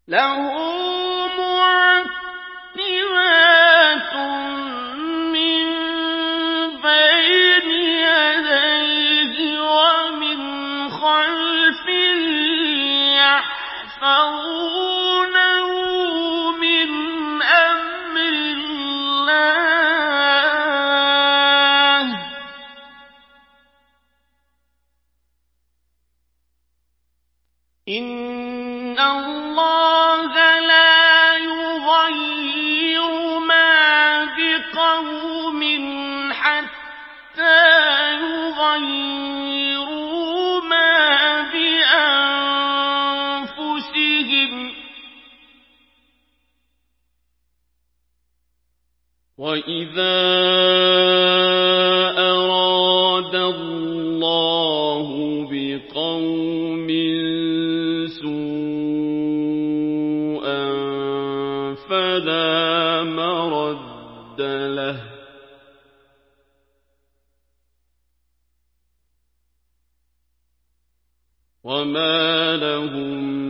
لَهُ مُعَقِّبَاتٌ مِّن بَيْنِ يَدَيْهِ وَمِنْ خَلْفِهِ يَحْفَظُونَهُ مِنْ أَمْرِ اللَّهِ ۗ إِنَّ اللَّهَ لَا يُغَيِّرُ مَا بِقَوْمٍ حَتَّىٰ يُغَيِّرُوا مَا بِأَنفُسِهِمْ ۗ وَإِذَا أَرَادَ اللَّهُ بِقَوْمٍ سُوءًا فَلَا مَرَدَّ لَهُ ۚ وَمَا لَهُم